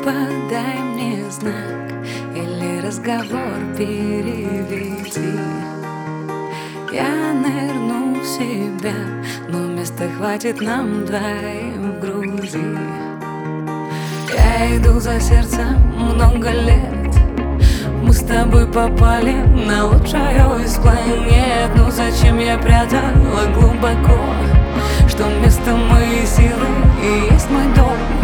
подай мне знак или разговор переведи. Я нырну в себя, но места хватит нам двоим в груди. Я иду за сердцем много лет, мы с тобой попали на лучшую из планет. Ну зачем я прятала глубоко, что вместо моей силы и есть мой дом?